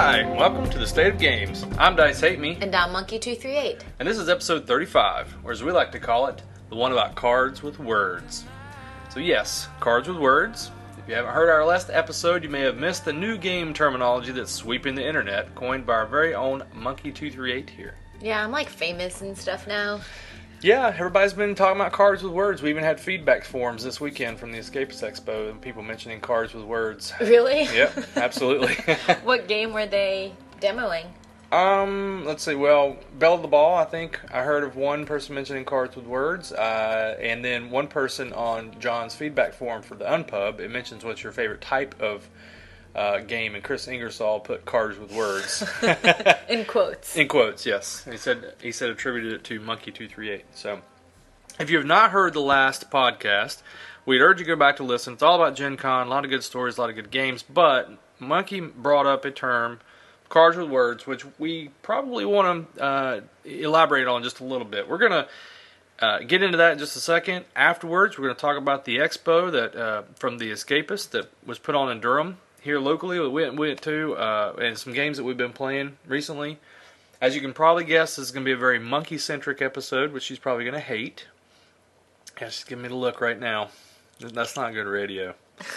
Hi, welcome to the State of Games. I'm Dice Hate Me. And I'm Monkey238. And this is episode 35, or as we like to call it, the one about cards with words. So yes, cards with words. If you haven't heard our last episode, you may have missed the new game terminology that's sweeping the internet, coined by our very own Monkey238 here. Yeah, I'm like famous and stuff now. Yeah, everybody's been talking about cards with words. We even had feedback forums this weekend from the Escapist Expo and people mentioning cards with words. Really? Yep, absolutely. What game were they demoing? Let's see. Well, Bell of the Ball, I think I heard of one person mentioning cards with words, and then one person on John's feedback forum for the Unpub, it mentions what's your favorite type of game, and Chris Ingersoll put cards with words. In quotes. In quotes, yes. He said attributed it to Monkey238. So, if you have not heard the last podcast, we'd urge you to go back to listen. It's all about Gen Con, a lot of good stories, a lot of good games, but Monkey brought up a term, cards with words, which we probably want to elaborate on just a little bit. We're going to get into that in just a second. Afterwards, we're going to talk about the expo that from the Escapist that was put on in Durham here locally. We went to and some games that we've been playing recently. As you can probably guess, this is going to be a very monkey-centric episode, which she's probably going to hate. Yeah, she's giving me the look right now. That's not good radio.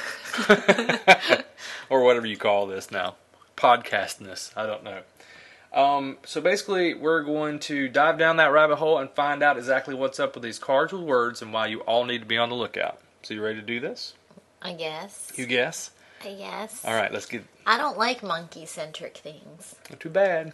Or whatever you call this now. Podcastness. I don't know. So basically, we're going to dive down that rabbit hole and find out exactly what's up with these cards with words and why you all need to be on the lookout. So you ready to do this? I guess. You guess? I guess. All right, let's get... I don't like monkey-centric things. Not too bad.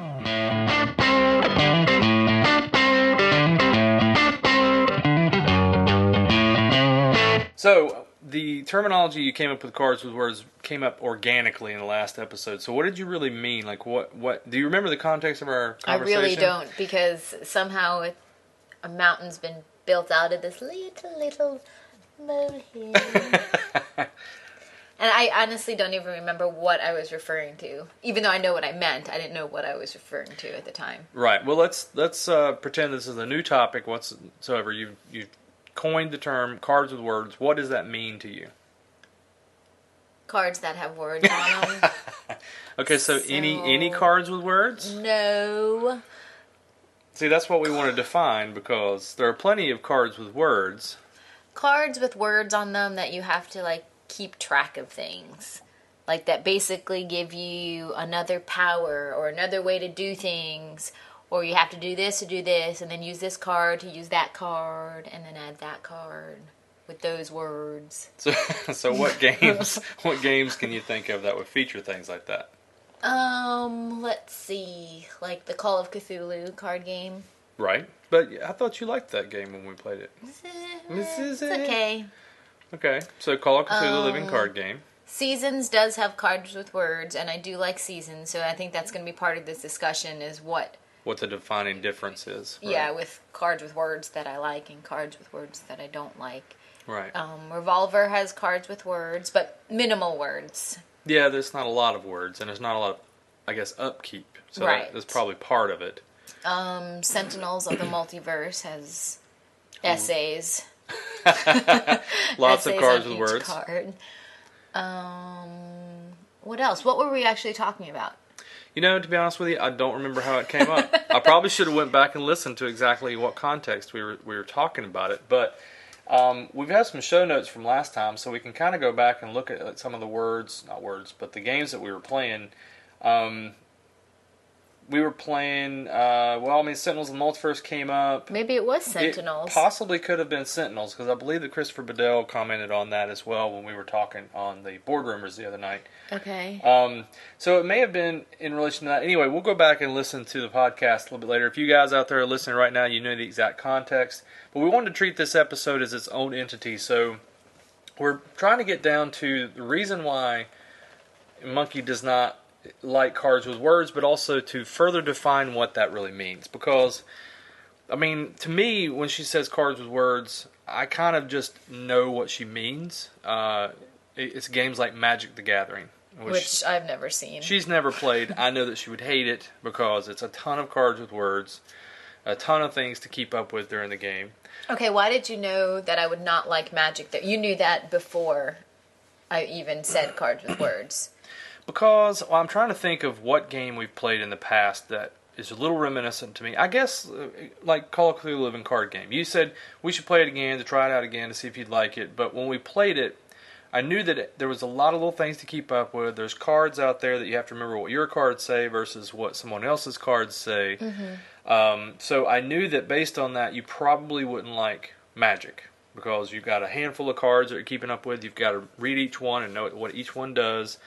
So, the terminology you came up with cards with words came up organically in the last episode. So what did you really mean? Like, what do you remember the context of our conversation? I really don't, because somehow a mountain's been built out of this little molehill. And I honestly don't even remember what I was referring to. Even though I know what I meant, I didn't know what I was referring to at the time. Right. Well, let's pretend this is a new topic whatsoever. You've coined the term cards with words. What does that mean to you? Cards that have words on them. Okay, so any cards with words? No. See, that's what we want to define, because there are plenty of cards with words. Cards with words on them that you have to, keep track of things. Like, that basically give you another power or another way to do things. Or you have to do this, and then use this card to use that card, and then add that card with those words. So what games can you think of that would feature things like that? Let's see. Like the Call of Cthulhu card game. Right. But I thought you liked that game when we played it. It's okay. Okay. So Call of Cthulhu living card game. Seasons does have cards with words, and I do like Seasons, so I think that's going to be part of this discussion is what the defining difference is. Right? Yeah, with cards with words that I like and cards with words that I don't like. Right. Revolver has cards with words, but minimal words. Yeah, there's not a lot of words, and there's not a lot of, I guess, upkeep. So right. That's probably part of it. Sentinels of the Multiverse has essays. Lots essays of cards on with each words. Card. What else? What were we actually talking about? You know, to be honest with you, I don't remember how it came up. I probably should have went back and listened to exactly what context we were talking about it. But we've had some show notes from last time, so we can kind of go back and look at some of the but the games that we were playing. We were playing, Sentinels of the Multiverse came up. Maybe it was Sentinels. It possibly could have been Sentinels, because I believe that Christopher Bedell commented on that as well when we were talking on the Board Rumors the other night. Okay. So it may have been in relation to that. Anyway, we'll go back and listen to the podcast a little bit later. If you guys out there are listening right now, you know the exact context. But we wanted to treat this episode as its own entity, so we're trying to get down to the reason why Monkey does not like cards with words, but also to further define what that really means. Because, I mean, to me, when she says cards with words, I kind of just know what she means. It's games like Magic the Gathering. Which I've never seen. She's never played. I know that she would hate it because it's a ton of cards with words, a ton of things to keep up with during the game. Okay, why did you know that I would not like Magic? That you knew that before I even said cards with words. Because I'm trying to think of what game we've played in the past that is a little reminiscent to me. I guess like Call of Cthulhu Living Card Game. You said we should play it again to try it out again to see if you'd like it. But when we played it, I knew that there was a lot of little things to keep up with. There's cards out there that you have to remember what your cards say versus what someone else's cards say. So I knew that based on that, you probably wouldn't like Magic. Because you've got a handful of cards that you're keeping up with. You've got to read each one and know what each one does.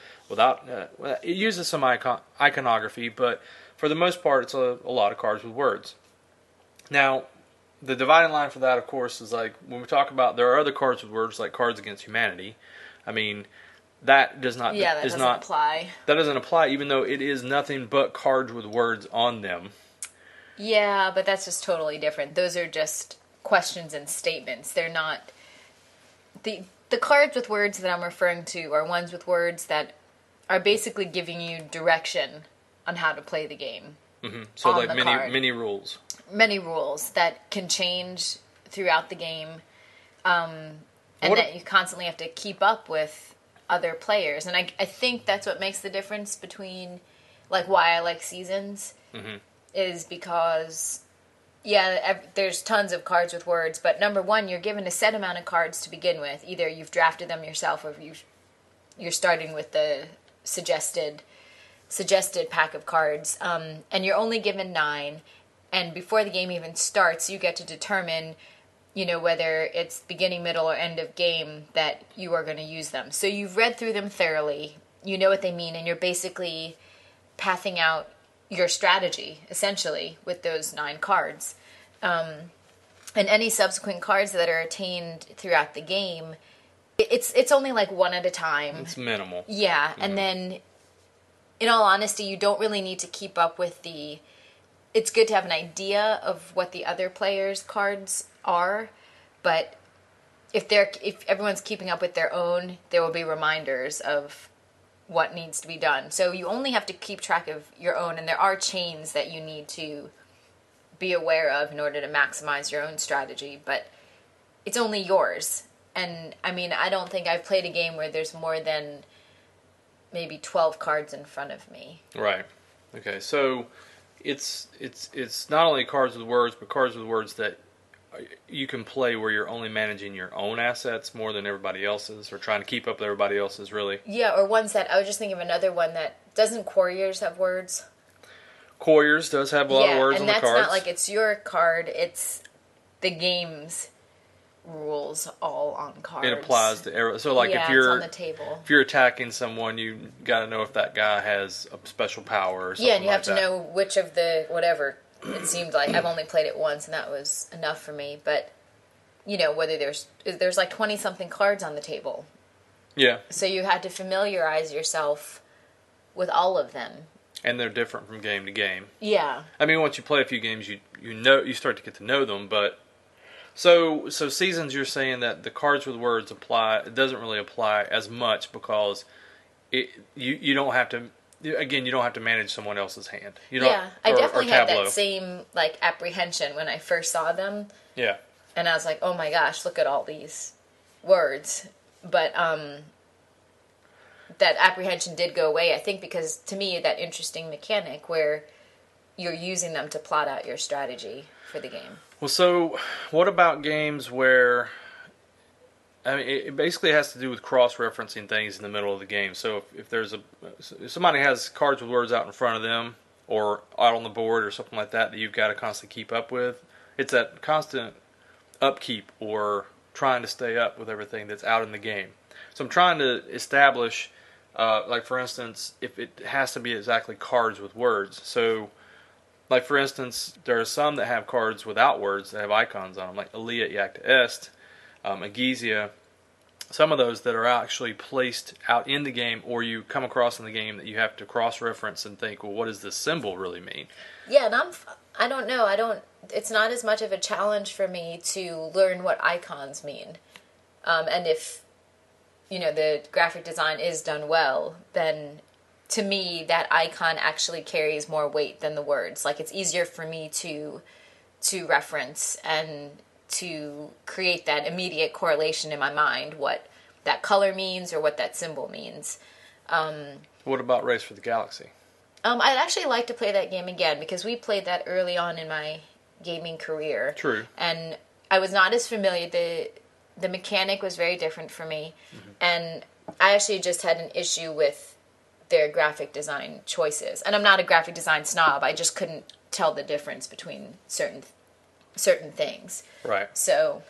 It uses some iconography, but for the most part, it's a lot of cards with words. Now, the dividing line for that, of course, is like when we talk about there are other cards with words like Cards Against Humanity. I mean, that does not apply. That doesn't apply, even though it is nothing but cards with words on them. Yeah, but that's just totally different. Those are just questions and statements. They're not the cards with words that I'm referring to are ones with words that are basically giving you direction on how to play the game. Mm-hmm. So like many rules. Many rules that can change throughout the game, and that you constantly have to keep up with other players. And I think that's what makes the difference between like why I like Seasons is because there's tons of cards with words, but number one, you're given a set amount of cards to begin with. Either you've drafted them yourself or you're starting with the suggested pack of cards, and you're only given 9, and before the game even starts, you get to determine, whether it's beginning, middle, or end of game that you are going to use them. So you've read through them thoroughly, you know what they mean, and you're basically pathing out your strategy, essentially, with those 9 cards. And any subsequent cards that are attained throughout the game, it's only like one at a time. It's minimal. Yeah, and then, in all honesty, you don't really need to keep up with it's good to have an idea of what the other players' cards are, but if everyone's keeping up with their own, there will be reminders of what needs to be done. So you only have to keep track of your own, and there are chains that you need to be aware of in order to maximize your own strategy, but it's only yours. And I mean, I don't think I've played a game where there's more than maybe 12 cards in front of me. Right. Okay. So it's not only cards with words, but cards with words that you can play where you're only managing your own assets more than everybody else's, or trying to keep up with everybody else's, really. Yeah, or ones that, I was just thinking of another one that, doesn't Couriers have words? Couriers does have a lot of words on the cards. And that's not like it's your card, it's the game's rules all on cards. It applies to everyone. So like if you're on the table. If you're attacking someone, you got to know if that guy has a special power or something. Yeah, and you have to know which of the whatever. It seemed like I've only played it once, and that was enough for me. But whether there's like 20 something cards on the table. Yeah. So you had to familiarize yourself with all of them. And they're different from game to game. Yeah. I mean, once you play a few games, you start to get to know them. But so Seasons, you're saying that the cards with words apply. It doesn't really apply as much because you don't have to. Again, you don't have to manage someone else's hand. I definitely had that same apprehension when I first saw them. Yeah. And I was like, oh my gosh, look at all these words. But that apprehension did go away, I think, because to me, that interesting mechanic where you're using them to plot out your strategy for the game. Well, so what about games where... I mean, it basically has to do with cross-referencing things in the middle of the game. So if somebody has cards with words out in front of them or out on the board or something like that you've got to constantly keep up with, it's that constant upkeep or trying to stay up with everything that's out in the game. So I'm trying to establish, like for instance, if it has to be exactly cards with words. So, like for instance, there are some that have cards without words that have icons on them, like Alia Iacta Est, Agizia, some of those that are actually placed out in the game or you come across in the game that you have to cross-reference and think, well, what does this symbol really mean? Yeah, and I don't know. It's not as much of a challenge for me to learn what icons mean. And if, the graphic design is done well, then to me that icon actually carries more weight than the words. Like, it's easier for me to reference and to create that immediate correlation in my mind, what that color means or what that symbol means. What about Race for the Galaxy? I'd actually like to play that game again because we played that early on in my gaming career. True. And I was not as familiar. The mechanic was very different for me. Mm-hmm. And I actually just had an issue with their graphic design choices. And I'm not a graphic design snob. I just couldn't tell the difference between certain things. Right. So,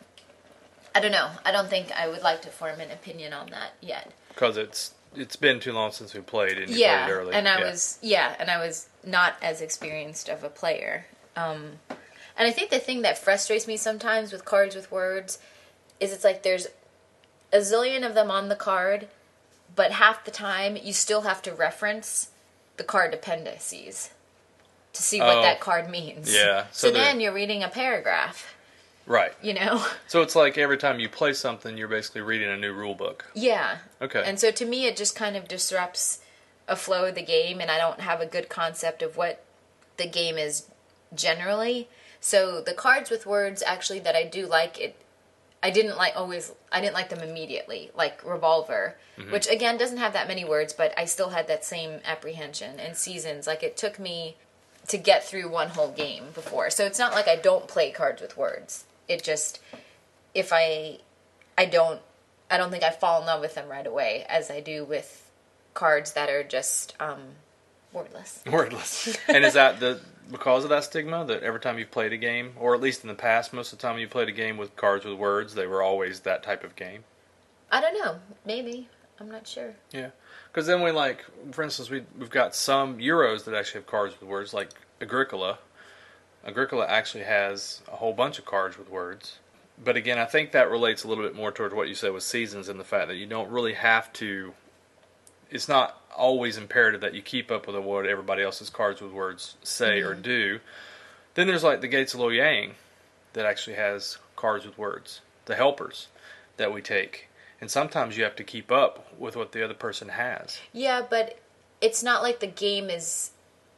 I don't know. I don't think I would like to form an opinion on that yet. Because it's been too long since we played, and you played early. And I was not as experienced of a player. And I think the thing that frustrates me sometimes with Cards with Words is it's like there's a zillion of them on the card, but half the time you still have to reference the card appendices to see what that card means. Yeah. So then you're reading a paragraph. Right. You know? So it's like every time you play something, you're basically reading a new rule book. Yeah. Okay. And so to me, it just kind of disrupts a flow of the game, and I don't have a good concept of what the game is generally. So the Cards with Words, actually, that I do like, I didn't like them immediately, like Revolver, mm-hmm. which again doesn't have that many words, but I still had that same apprehension. And Seasons, like it took me to get through one whole game before. So it's not like I don't play Cards with Words. It just, if I don't think I fall in love with them right away as I do with cards that are just wordless. Wordless. And is that because of that stigma that every time you've played a game, or at least in the past, most of the time you played a game with Cards with Words, they were always that type of game? I don't know. Maybe. I'm not sure. Yeah. Because then for instance, we've got some Euros that actually have Cards with Words, like Agricola. Agricola actually has a whole bunch of cards with words. But again, I think that relates a little bit more toward what you said with Seasons and the fact that you don't really have to... It's not always imperative that you keep up with what everybody else's Cards with Words say or do. Then there's like the Gates of Loyang that actually has Cards with Words. The helpers that we take. And sometimes you have to keep up with what the other person has. Yeah, but it's not like the game's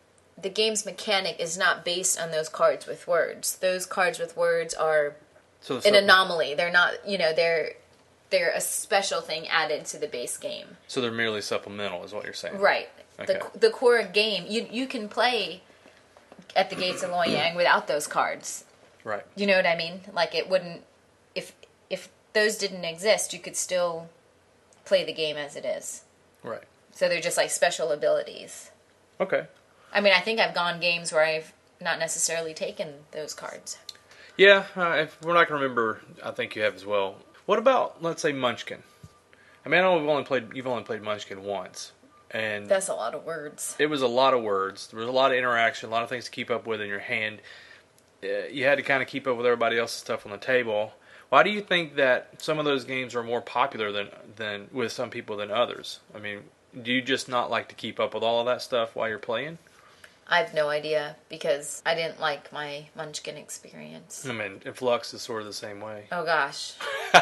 mechanic is not based on those Cards with Words. Those Cards with Words are an anomaly. They're not, they're a special thing added to the base game. So they're merely supplemental, is what you're saying. Right. Okay. The core game, you can play at the Gates of Loyang without those cards. Right. You know what I mean? Like it wouldn't, if those didn't exist, you could still play the game as it is. Right. So they're just like special abilities. Okay. I mean, I think I've gone games where I've not necessarily taken those cards. Yeah, if we're not going to remember, I think you have as well. What about, let's say, Munchkin? I mean, I know you've only played Munchkin once. And that's a lot of words. It was a lot of words. There was a lot of interaction, a lot of things to keep up with in your hand. You had to kind of keep up with everybody else's stuff on the table. Why do you think that some of those games are more popular than with some people than others? I mean, do you just not like to keep up with all of that stuff while you're playing? I have no idea because I didn't like my Munchkin experience. I mean, Flux is sort of the same way. Oh gosh.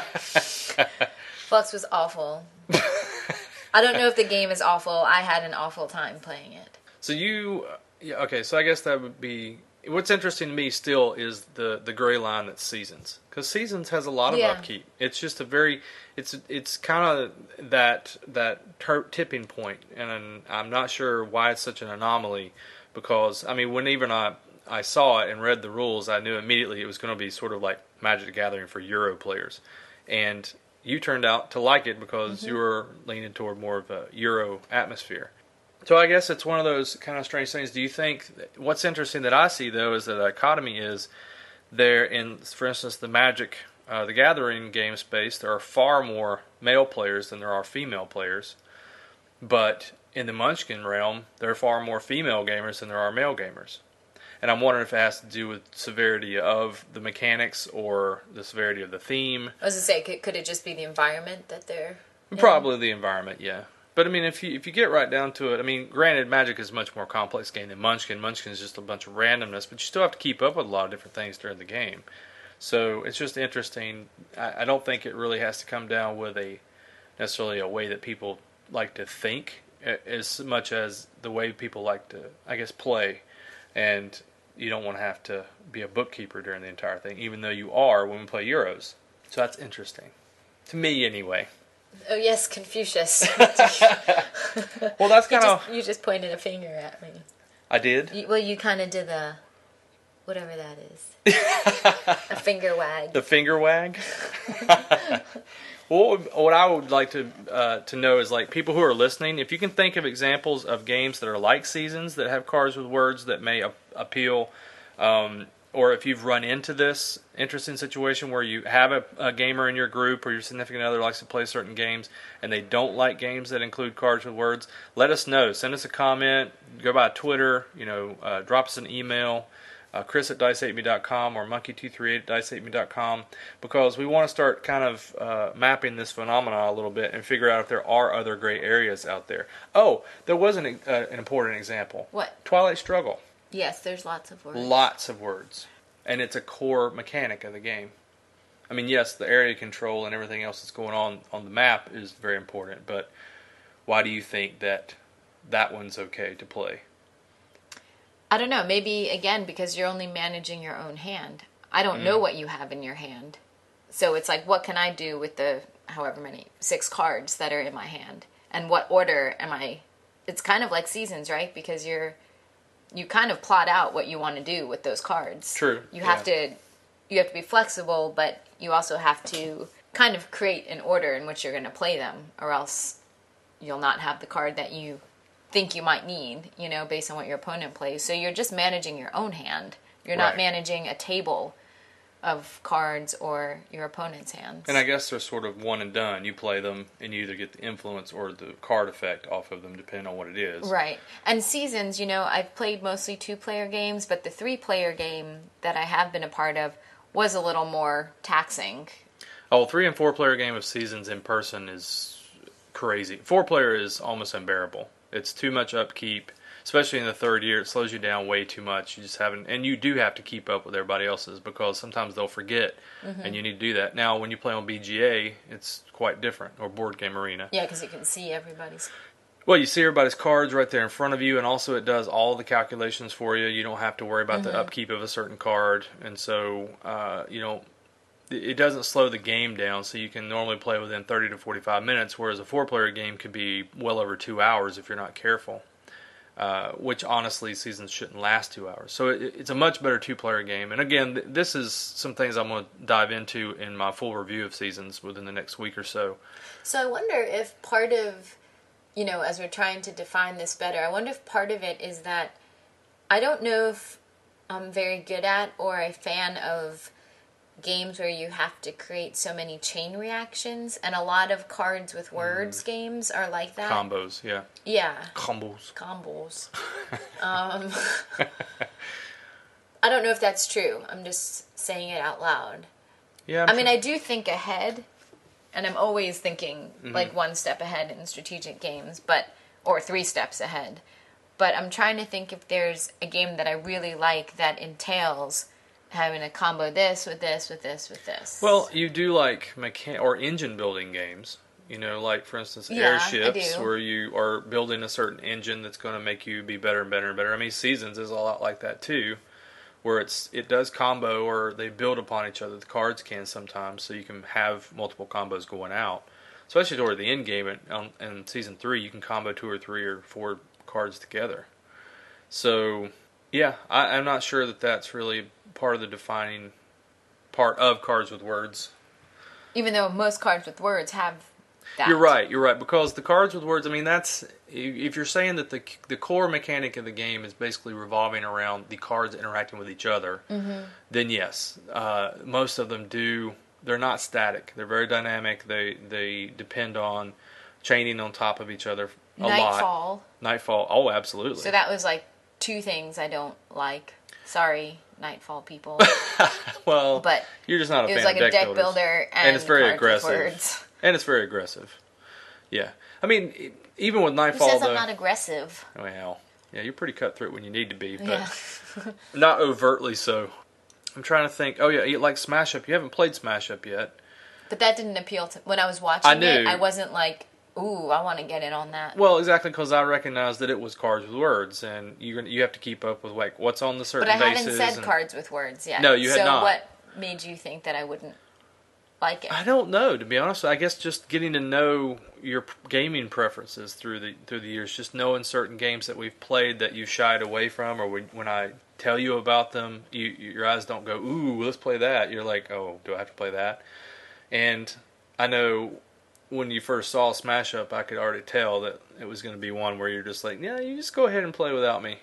Flux was awful. I don't know if the game is awful. I had an awful time playing it. So so I guess that would be... What's interesting to me still is the gray line that's Seasons. Because Seasons has a lot of upkeep. It's just a very... It's kind of that tipping point. And I'm not sure why it's such an anomaly. Because, I mean, when even I saw it and read the rules, I knew immediately it was going to be sort of like Magic the Gathering for Euro players. And you turned out to like it because you were leaning toward more of a Euro atmosphere. So I guess it's one of those kind of strange things. Do you think, what's interesting that I see, though, is that the dichotomy is there in, for instance, the Magic the Gathering game space, there are far more male players than there are female players. But in the Munchkin realm, there are far more female gamers than there are male gamers. And I'm wondering if it has to do with severity of the mechanics or the severity of the theme. I was going to say, could it just be the environment that they're in? Probably the environment, yeah. But, I mean, if you get right down to it, I mean, granted, Magic is a much more complex game than Munchkin. Munchkin is just a bunch of randomness, but you still have to keep up with a lot of different things during the game. So it's just interesting. I don't think it really has to come down with necessarily a way that people like to think as much as the way people like to, I guess, play. And you don't want to have to be a bookkeeper during the entire thing, even though you are when we play Euros. So that's interesting. To me, anyway. Oh yes, Confucius. Well, that's kind of... You just pointed a finger at me. I did? You kind of did the... whatever that is. A finger wag. The finger wag? What I would like to know is, like, people who are listening, if you can think of examples of games that are like Seasons that have cards with words that may appeal, or if you've run into this interesting situation where you have a gamer in your group or your significant other likes to play certain games and they don't like games that include cards with words, let us know. Send us a comment, go by Twitter, drop us an email, Chris at dice8me.com or monkey238 at dice8me.com, because we want to start kind of mapping this phenomenon a little bit and figure out if there are other gray areas out there. Oh, there was an important example. What? Twilight Struggle. Yes, there's lots of words. Lots of words. And it's a core mechanic of the game. I mean, yes, the area control and everything else that's going on the map is very important, but why do you think that one's okay to play? I don't know. Maybe, again, because you're only managing your own hand. I don't know what you have in your hand. So it's like, what can I do with the however many 6 cards that are in my hand? And what order am I... It's kind of like Seasons, right? Because you kind of plot out what you want to do with those cards. True. You have to be flexible, but you also have to kind of create an order in which you're going to play them, or else you'll not have the card that you think you might need, based on what your opponent plays. So you're just managing your own hand. You're not managing a table of cards or your opponent's hands. And I guess they're sort of one and done. You play them, and you either get the influence or the card effect off of them, depending on what it is. Right. And Seasons, I've played mostly 2-player games, but the 3-player game that I have been a part of was a little more taxing. Oh, 3 and 4-player game of Seasons in person is crazy. 4-player is almost unbearable. It's too much upkeep. Especially in the third year, it slows you down way too much. You just haven't, and you do have to keep up with everybody else's because sometimes they'll forget, and you need to do that. Now, when you play on BGA, it's quite different, or Board Game Arena. Yeah, because you can see everybody's. Well, you see everybody's cards right there in front of you, and also it does all the calculations for you. You don't have to worry about the upkeep of a certain card, and so it doesn't slow the game down. So you can normally play within 30 to 45 minutes, whereas a 4-player game could be well over 2 hours if you're not careful. Which honestly, Seasons shouldn't last 2 hours. So it's a much better 2-player game. And again, this is some things I'm going to dive into in my full review of Seasons within the next week or so. So I wonder if part of, as we're trying to define this better, I wonder if part of it is that I don't know if I'm very good at or a fan of games where you have to create so many chain reactions, and a lot of cards with words games are like that. Combos, yeah. Yeah. Combos. I don't know if that's true. I'm just saying it out loud. Yeah. I mean, I do think ahead, and I'm always thinking like 1 step ahead in strategic games, or 3 steps ahead. But I'm trying to think if there's a game that I really like that entails having a combo this with this with this with this. Well, you do like or engine building games. Like for instance, airships, where you are building a certain engine that's going to make you be better and better and better. I mean, Seasons is a lot like that too, where it does combo or they build upon each other. The cards can sometimes, so you can have multiple combos going out. Especially toward the end game in Season 3, you can combo 2 or 3 or 4 cards together. So, yeah, I'm not sure that that's really part of the defining part of cards with words. Even though most cards with words have that. You're right, because the cards with words, I mean, that's, if you're saying that the core mechanic of the game is basically revolving around the cards interacting with each other, then yes, most of them they're not static. They're very dynamic. They depend on chaining on top of each other a lot. Nightfall, oh, absolutely. So that was like 2 things I don't like. Sorry, Nightfall people. Well, but you're just not a fan of deck builders. It was like a deck builder and it's very cards aggressive. with words. And it's very aggressive. Yeah. I mean, even with Nightfall... Who says I'm not aggressive? Well, yeah, you're pretty cutthroat when you need to be, but yeah. not overtly so. I'm trying to think. Oh, yeah, you like Smash Up. You haven't played Smash Up yet. But that didn't appeal to... When I was watching it, I wasn't like, ooh, I want to get in on that. Well, exactly, because I recognized that it was cards with words, and you have to keep up with like what's on the certain bases. But I haven't said cards with words yet. No, you had not. So what made you think that I wouldn't like it? I don't know, to be honest. I guess just getting to know your gaming preferences through the years, just knowing certain games that we've played that you shied away from, or when I tell you about them, your eyes don't go, ooh, let's play that. You're like, oh, do I have to play that? And I know when you first saw Smash Up, I could already tell that it was going to be one where you're just like, yeah, you just go ahead and play without me,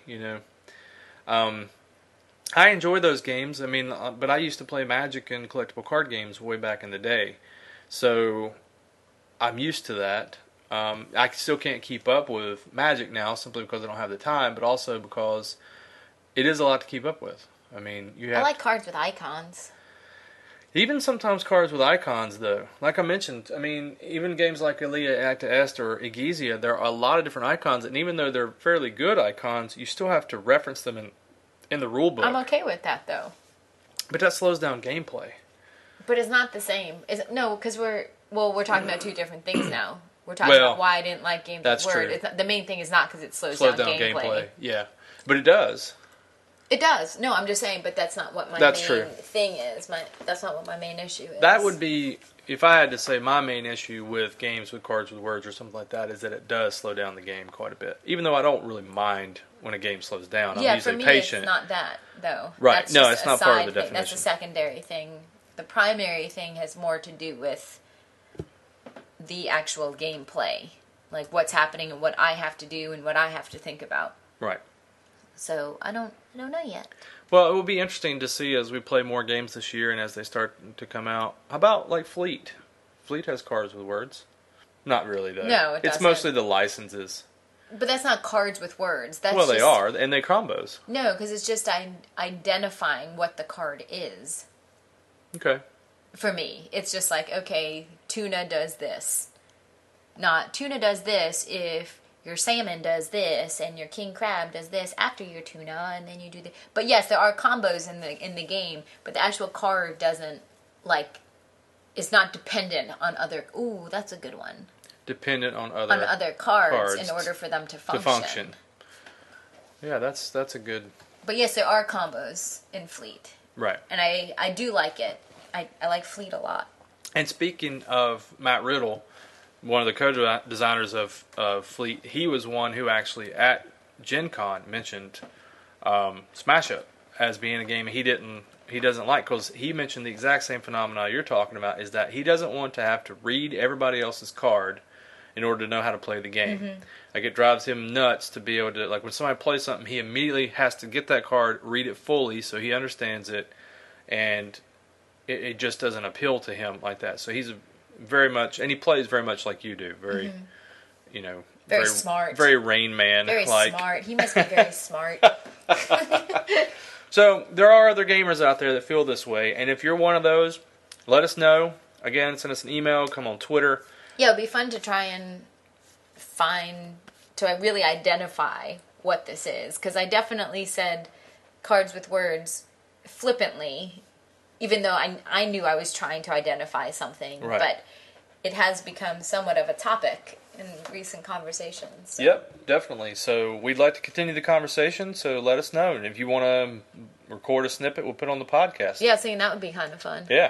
I enjoy those games. I mean, but I used to play Magic and collectible card games way back in the day, so I'm used to that. I still can't keep up with Magic now simply because I don't have the time, but also because it is a lot to keep up with. I mean, I like cards with icons. Even sometimes cards with icons, though. Like I mentioned, I mean, even games like Elia Acta Est or Egizia, there are a lot of different icons, and even though they're fairly good icons, you still have to reference them in the rule book. I'm okay with that, though. But that slows down gameplay. But it's not the same. No, because we're talking about two different things now. We're talking about why I didn't like games with Word. That's true. The main thing is not because it slows down gameplay. Yeah, but it does. It does. No, I'm just saying, but that's not what my main thing is. That's not what my main issue is. That would be, if I had to say my main issue with games with cards with words or something like that, is that it does slow down the game quite a bit. Even though I don't really mind when a game slows down. I'm usually patient. It's not that, though. Right. That's no, it's not part of the definition. That's a secondary thing. The primary thing has more to do with the actual gameplay. Like what's happening and what I have to do and what I have to think about. Right. So I don't know yet. Well, it will be interesting to see as we play more games this year and as they start to come out. How about like Fleet? Fleet has cards with words. Not really, though. No, it doesn't. It's mostly the licenses. But that's not cards with words. That's they are, and they combos. No, because it's just identifying what the card is. Okay. For me, it's just like, okay, tuna does this. Not tuna does this if your salmon does this and your king crab does this after your tuna, and then you do the. But yes, there are combos in the game, but the actual card doesn't is not dependent on other. Ooh, that's a good one. Dependent on other cards in order for them to function. Yeah, that's a good. But yes, there are combos in Fleet. Right. And I do like it. I like Fleet a lot. And speaking of Matt Riddle, one of the co-designers of Fleet, he was one who actually at Gen Con mentioned Smash Up as being a game he doesn't like, because he mentioned the exact same phenomena you're talking about, is that he doesn't want to have to read everybody else's card in order to know how to play the game. Mm-hmm. Like, it drives him nuts to be able to, like, when somebody plays something, he immediately has to get that card, read it fully so he understands it, and it just doesn't appeal to him like that. So he's very much, and he plays very much like you do, very, very smart, very Rain Man, very smart. He must be very smart. So there are other gamers out there that feel this way, and if you're one of those, let us know. Again, send us an email, come on Twitter. Yeah, it'd be fun to try and really identify what this is, because I definitely said cards with words flippantly, even though I knew I was trying to identify something, right. But it has become somewhat of a topic in recent conversations. So. Yep, definitely. So we'd like to continue the conversation, so let us know. And if you want to record a snippet, we'll put it on the podcast. Yeah, so that would be kind of fun. Yeah.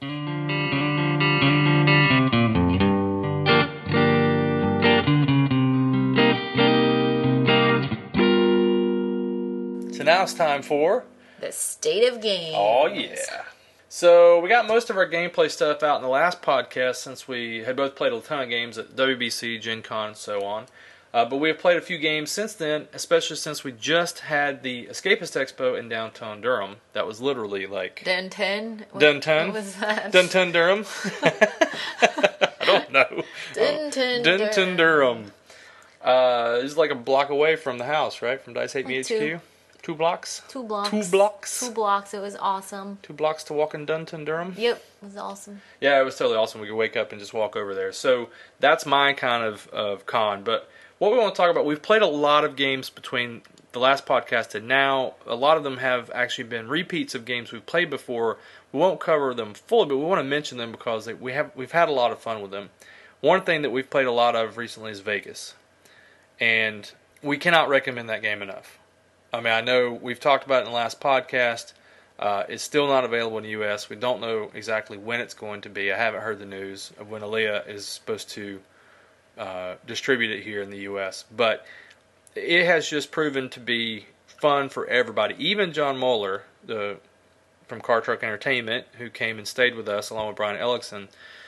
So now it's time for the State of Games. Oh, yeah. So we got most of our gameplay stuff out in the last podcast, since we had both played a ton of games at WBC, Gen Con, and so on. But we have played a few games since then, especially since we just had the Escapist Expo in downtown Durham. That was literally like... Dunton? What was that? Dunton, Durham? I don't know. Dunton, Durham. It was like a block away from the house, right? From Dice Hate Me HQ? 2 blocks? 2 blocks. 2 blocks. 2 blocks. It was awesome. 2 blocks to walk in Dunton, Durham? Yep. It was awesome. Yeah, it was totally awesome. We could wake up and just walk over there. So that's my kind of con. But what we want to talk about, we've played a lot of games between the last podcast and now. A lot of them have actually been repeats of games we've played before. We won't cover them fully, but we want to mention them because we've had a lot of fun with them. One thing that we've played a lot of recently is Vegas. And we cannot recommend that game enough. I mean, I know we've talked about it in the last podcast. It's still not available in the U.S. We don't know exactly when it's going to be. I haven't heard the news of when Aaliyah is supposed to distribute it here in the U.S. But it has just proven to be fun for everybody. Even John Moeller, from Car Truck Entertainment, who came and stayed with us along with Brian Ellickson.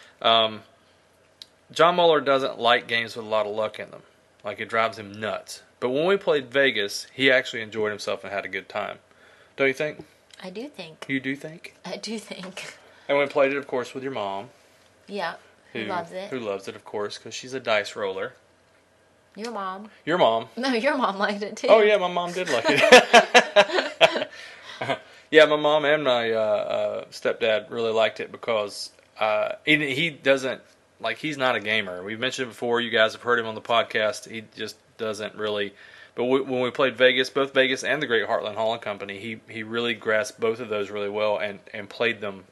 John Moeller doesn't like games with a lot of luck in them. Like, it drives him nuts. But when we played Vegas, he actually enjoyed himself and had a good time. Don't you think? I do think. You do think? I do think. And we played it, of course, with your mom. Yeah, who loves it. Who loves it, of course, because she's a dice roller. Your mom. Your mom. No, your mom liked it too. Oh, yeah, my mom did like it. Yeah, my mom and my stepdad really liked it because he doesn't, like, he's not a gamer. We've mentioned it before. You guys have heard him on the podcast. He just doesn't really. But when we played Vegas, both Vegas and the Great Heartland Hauling Company, he really grasped both of those really well and played them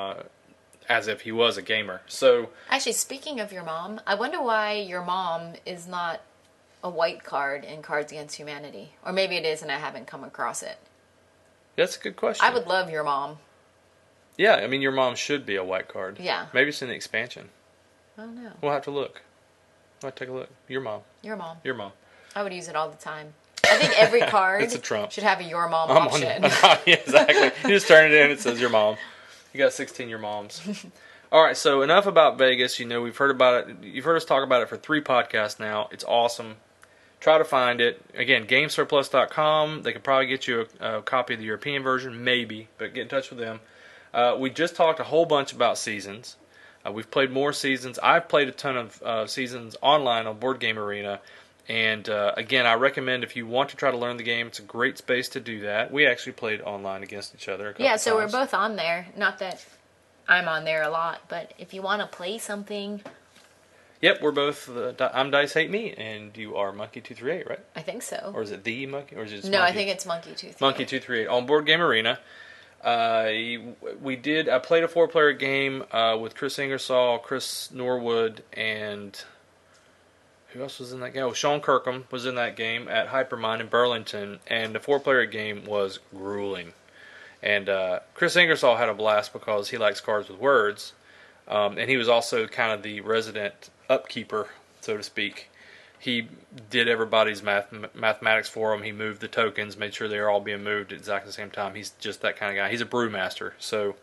as if he was a gamer. So actually, speaking of your mom, I wonder why your mom is not a white card in Cards Against Humanity. Or maybe it is and I haven't come across it. That's a good question. I would love your mom. Yeah, I mean, your mom should be a white card. Yeah. Maybe it's in the expansion. I don't know. We'll have to look. We'll have to take a look. Your mom. Your mom. Your mom. I would use it all the time. I think every card It's a trump. should have a your mom option. Yeah, exactly. You just turn it in, it says your mom. You got 16 your moms. All right, so enough about Vegas. You know, we've heard about it. You've heard us talk about it for 3 podcasts now. It's awesome. Try to find it. Again, GameSurplus.com. They could probably get you a copy of the European version, maybe, but get in touch with them. We just talked a whole bunch about seasons. We've played more seasons. I've played a ton of seasons online on Board Game Arena. And again, I recommend if you want to try to learn the game, it's a great space to do that. We actually played online against each other a couple Yeah, so times. we're both on there. Not that I'm on there a lot, but if you want to play something... Yep, we're both. I'm Dice Hate Me, and you are Monkey238, right? I think so. Or is it the Monkey? Or is it just No, Monkey? I think it's Monkey238. Monkey238 on Board Game Arena. I played a 4-player game with Chris Ingersoll, Chris Norwood, and who else was in that game? Oh, Sean Kirkham was in that game at Hypermind in Burlington, and the 4-player game was grueling. And Chris Ingersoll had a blast because he likes cards with words, and he was also kind of the resident upkeeper, so to speak. He did everybody's mathematics for them. He moved the tokens, made sure they were all being moved at exactly the same time. He's just that kind of guy. He's a brewmaster. So,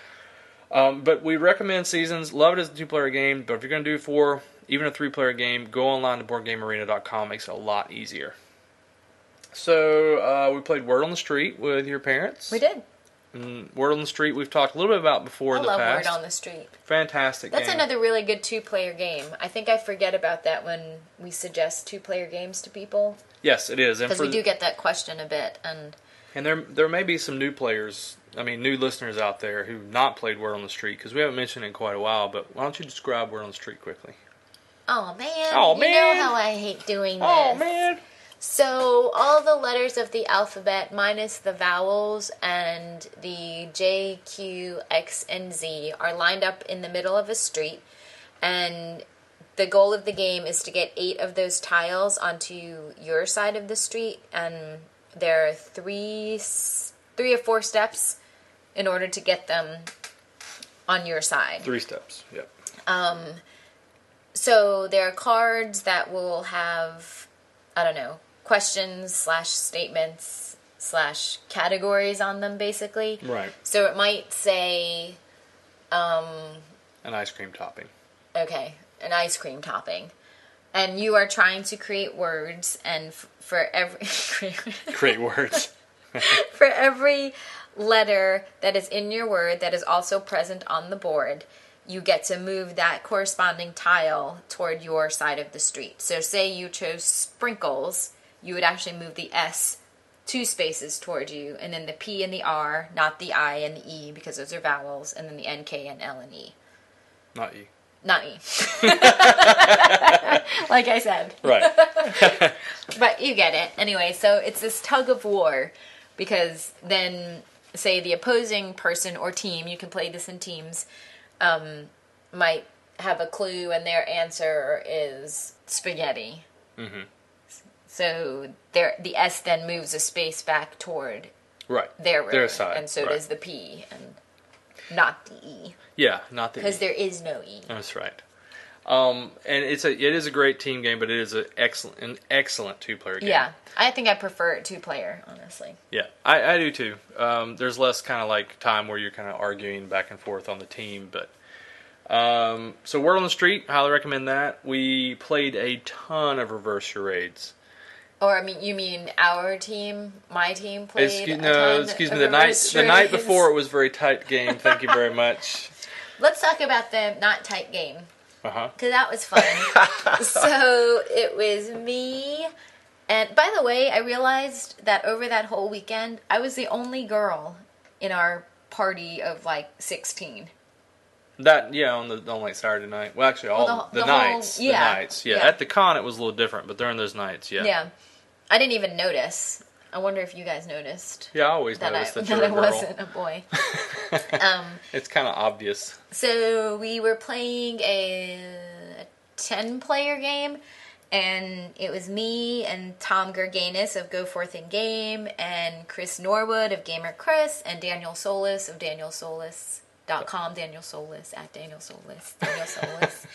but we recommend Seasons. Love it as a 2-player game, but if you're going to do 4, even a 3-player game, go online to BoardGameArena.com. Makes it a lot easier. So, we played Word on the Street with your parents. We did. Word on the Street we've talked a little bit about before in the past. I love Word on the Street. Fantastic That's game. another really good 2-player game. I think I forget about that when we suggest 2-player games to people. Yes, it is. Because we do get that question a bit. And there may be some new players, new listeners out there who've not played Word on the Street, because we haven't mentioned it in quite a while, but why don't you describe Word on the Street quickly? Oh, man. Oh, You man. know how I hate doing this. Oh, man. So, all the letters of the alphabet minus the vowels and the J, Q, X, and Z are lined up in the middle of a street. And the goal of the game is to get 8 of those tiles onto your side of the street. And there are 3 or 4 steps in order to get them on your side. 3 steps, yep. So, there are cards that will have, questions / statements / categories on them, basically. Right. So it might say, An ice cream topping. okay, an ice cream topping. And you are trying to create words, and for every... Create words. for every letter that is in your word that is also present on the board, you get to move that corresponding tile toward your side of the street. So say you chose sprinkles, you would actually move the S 2 spaces toward you, and then the P and the R, not the I and the E, because those are vowels, and then the N, K, and L and E. Not E. Not E. Like I said. Right. But you get it. Anyway, so it's this tug of war, because then, say, the opposing person or team, you can play this in teams, might have a clue, and their answer is spaghetti. Mm-hmm. So the S then moves a space back toward Right. their room. Their side. And so right. does the P, and not the E. Yeah, not the E. Because there is no E. That's right. And it is a great team game, but it is an excellent 2-player game. Yeah. I think I prefer it 2-player, honestly. Yeah, I do too. There's less kind of like time where you're kind of arguing back and forth on the team, but so Word on the Street, highly recommend that. We played a ton of reverse charades. Or I mean, you mean our team, my team played? Excuse me. The night before it was a very tight game. Thank you very much. Let's talk about the not tight game. Uh-huh. Because that was fun. So it was me. And by the way, I realized that over that whole weekend, I was the only girl in our party of like 16. On like Saturday night. Well, actually, the nights. Yeah. At the con, it was a little different, but during those nights, yeah. Yeah. I didn't even notice. I wonder if you guys noticed. Yeah, I always noticed that you're a girl. I wasn't a boy. It's kind of obvious. So we were playing a 10-player game, and it was me and Tom Gerganis of Go Forth and Game, and Chris Norwood of Gamer Chris, and Daniel Solis of DanielSolis.com, Daniel Solis at Daniel Solis, Daniel Solis,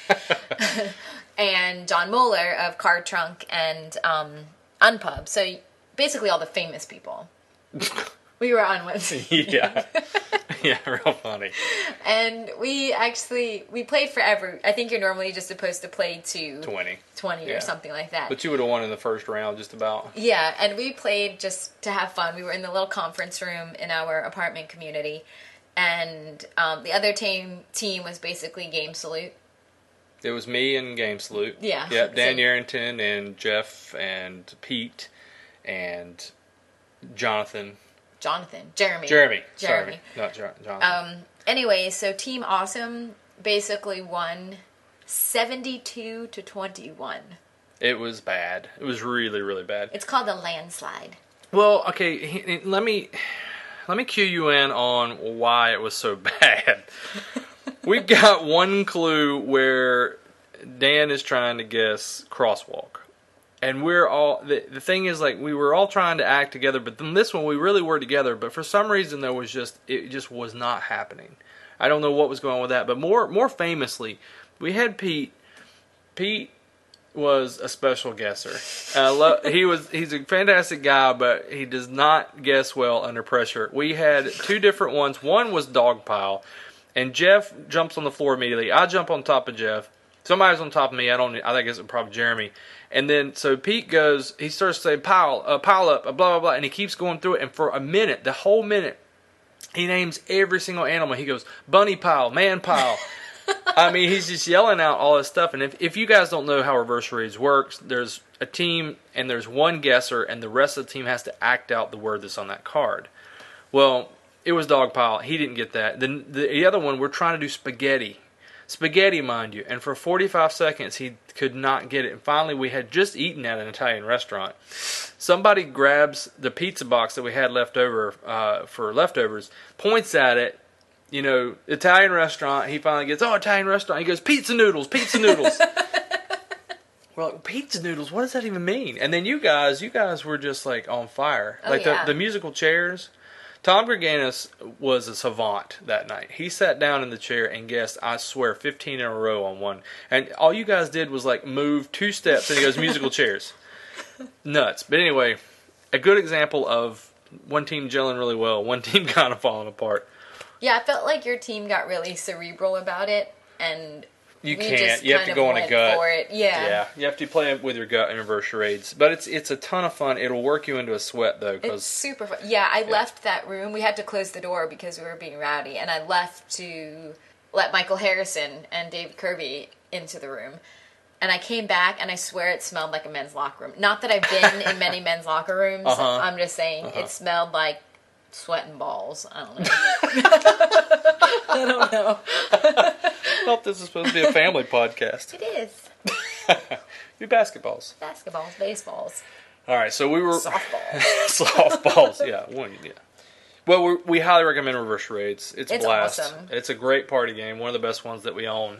and John Moeller of Card Trunk and Unpub. So basically all the famous people. We were on Wednesday. Yeah. Yeah, real funny. And we played forever. I think you're normally just supposed to play to 20 or something like that. But you would have won in the first round just about. Yeah, and we played just to have fun. We were in the little conference room in our apartment community. And the other team was basically Game Salute. It was me and Game Salute. Yeah. Yep, Dan Yarrington and Jeff and Pete and Jeremy. Sorry, not Jonathan. Anyway, so Team Awesome basically won 72-21. It was bad. It was really, really bad. It's called a landslide. Well, okay, let me cue you in on why it was so bad. We've got one clue where Dan is trying to guess crosswalk. And we're all, the thing is, like, we were all trying to act together, but then this one we really were together, but for some reason it just was not happening. I don't know what was going on with that, but more famously, we had Pete. Pete was a special guesser. He's a fantastic guy, but he does not guess well under pressure. We had two different ones. One was Dogpile, and Jeff jumps on the floor immediately. I jump on top of Jeff. Somebody's on top of me. I think it's probably Jeremy. And then, so Pete goes, he starts saying, pile up, blah, blah, blah, and he keeps going through it, and for a minute, the whole minute, he names every single animal. He goes, bunny pile, man pile. I mean, he's just yelling out all this stuff, and if you guys don't know how reverse charades works, there's a team, and there's one guesser, and the rest of the team has to act out the word that's on that card. Well, it was dog pile. He didn't get that. Then the other one, we're trying to do spaghetti. Spaghetti, mind you. And for 45 seconds, he could not get it. And finally, we had just eaten at an Italian restaurant. Somebody grabs the pizza box that we had left over for leftovers, points at it, Italian restaurant. He finally gets, Italian restaurant. He goes, pizza noodles, pizza noodles. We're like, pizza noodles, what does that even mean? And then you guys were just like on fire. The musical chairs. Tom Gerganis was a savant that night. He sat down in the chair and guessed, I swear, 15 in a row on one. And all you guys did was like move 2 steps and he goes, musical chairs. Nuts. But anyway, a good example of one team gelling really well, one team kind of falling apart. Yeah, I felt like your team got really cerebral about it, and you can't. You have to go on a gut. For it. Yeah, you have to play it with your gut in reverse charades. But it's a ton of fun. It'll work you into a sweat though. It's super fun. Yeah, I left that room. We had to close the door because we were being rowdy, and I left to let Michael Harrison and David Kirby into the room. And I came back, and I swear it smelled like a men's locker room. Not that I've been in many men's locker rooms. I'm just saying it smelled like sweat and balls. I don't know. I don't know. I thought this was supposed to be a family podcast. It is. Do basketballs. Basketballs, baseballs. All right, so we were... Softballs. Softballs, yeah. Well, we highly recommend reverse charades. It's a blast. Awesome. It's a great party game, one of the best ones that we own.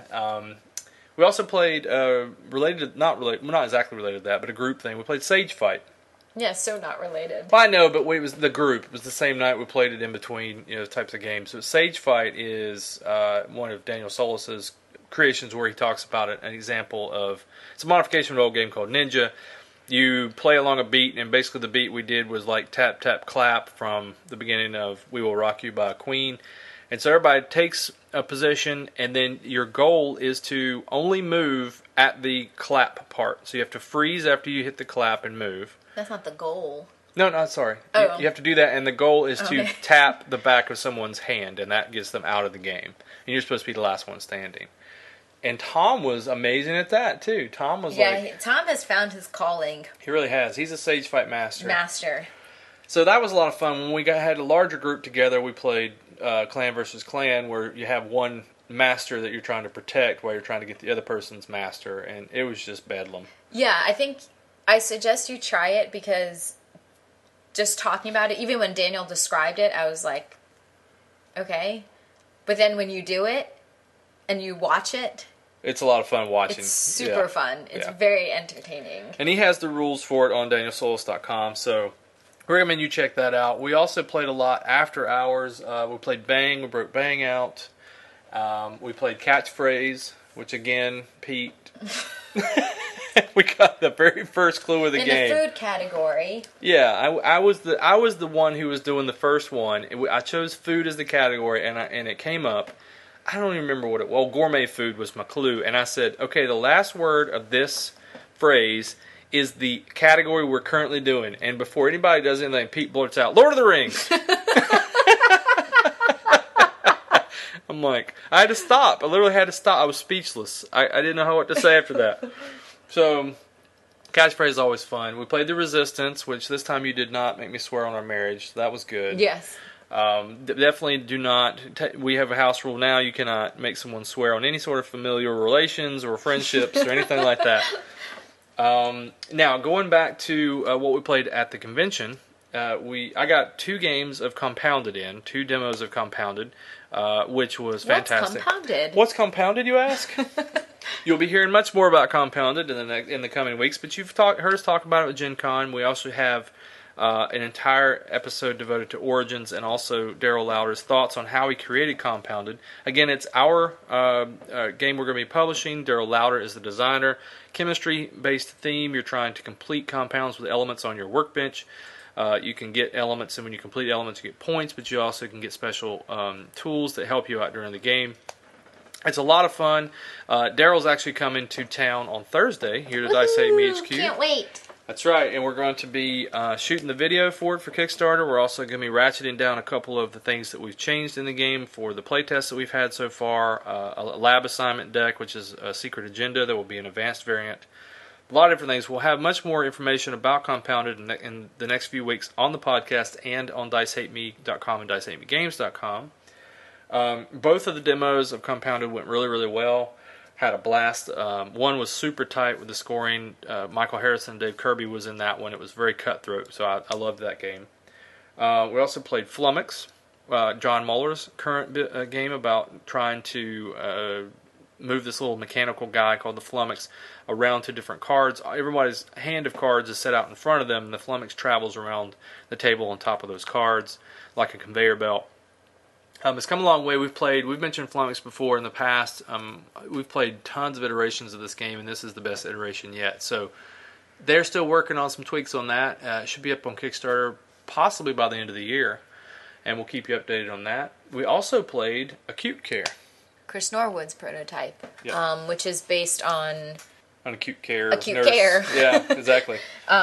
We also played, not exactly related to that, but a group thing. We played Sage Fight. Yeah, so not related. Well, I know, but it was the group. It was the same night we played it in between, types of games. So Sage Fight is one of Daniel Solis's creations where he talks about it. An example of it's a modification of an old game called Ninja. You play along a beat, and basically the beat we did was like tap tap clap from the beginning of "We Will Rock You" by Queen. And so everybody takes a position, and then your goal is to only move at the clap part. So you have to freeze after you hit the clap and move. That's not the goal. No, sorry. Oh. You have to do that, and the goal is to Okay. tap the back of someone's hand, and that gets them out of the game. And you're supposed to be the last one standing. And Tom was amazing at that, too. Tom was Tom has found his calling. He really has. He's a Sage Fight master. So that was a lot of fun. When we had a larger group together, we played Clan versus Clan, where you have one master that you're trying to protect while you're trying to get the other person's master, and it was just bedlam. Yeah, I think I suggest you try it because just talking about it, even when Daniel described it, I was like, okay. But then when you do it and you watch it, it's a lot of fun watching. It's super fun. It's very entertaining. And he has the rules for it on DanielSolis.com, so I recommend you check that out. We also played a lot after hours. We played Bang. We broke Bang out. We played Catchphrase, which again, Pete... we got the very first clue of the game. In the food category. Yeah, I was the one who was doing the first one. I chose food as the category, and it came up. I don't even remember what it was. Well, gourmet food was my clue, and I said, okay, the last word of this phrase is the category we're currently doing. And before anybody does anything, Pete blurts out, Lord of the Rings. I'm like, I had to stop. I literally had to stop. I was speechless. I didn't know what to say after that. So, Catchphrase is always fun. We played The Resistance, which this time you did not make me swear on our marriage. So that was good. Yes. Definitely do not. We have a house rule now. You cannot make someone swear on any sort of familial relations or friendships or anything like that. Now, going back to what we played at the convention, I got 2 games of Compounded in, 2 demos of Compounded, which was fantastic. What's Compounded? What's Compounded, you ask? You'll be hearing much more about Compounded in the coming weeks, but you've heard us talk about it with Gen Con. We also have an entire episode devoted to Origins and also Daryl Lauder's thoughts on how he created Compounded. Again, it's our game we're going to be publishing. Daryl Lauder is the designer. Chemistry-based theme. You're trying to complete compounds with elements on your workbench. You can get elements, and when you complete elements, you get points, but you also can get special tools that help you out during the game. It's a lot of fun. Daryl's actually coming to town on Thursday here to Dice Hate Me HQ. Can't wait. That's right, and we're going to be shooting the video for it for Kickstarter. We're also going to be ratcheting down a couple of the things that we've changed in the game for the playtests that we've had so far. A lab assignment deck, which is a secret agenda that will be an advanced variant. A lot of different things. We'll have much more information about Compounded in the next few weeks on the podcast and on DiceHateMe.com and DiceHateMeGames.com. Both of the demos of Compounded went really, really well. Had a blast. One was super tight with the scoring. Michael Harrison and Dave Kirby was in that one. It was very cutthroat, so I loved that game. We also played Flummox, John Muller's current game about trying to move this little mechanical guy called the Flummox around to different cards. Everybody's hand of cards is set out in front of them, and the Flummox travels around the table on top of those cards like a conveyor belt. It's come a long way. We've mentioned Flummox before in the past. We've played tons of iterations of this game, and this is the best iteration yet. So they're still working on some tweaks on that. It should be up on Kickstarter possibly by the end of the year, and we'll keep you updated on that. We also played Acute Care. Chris Norwood's prototype, Yep. Which is based on Acute Care. Acute Care. Yeah, exactly.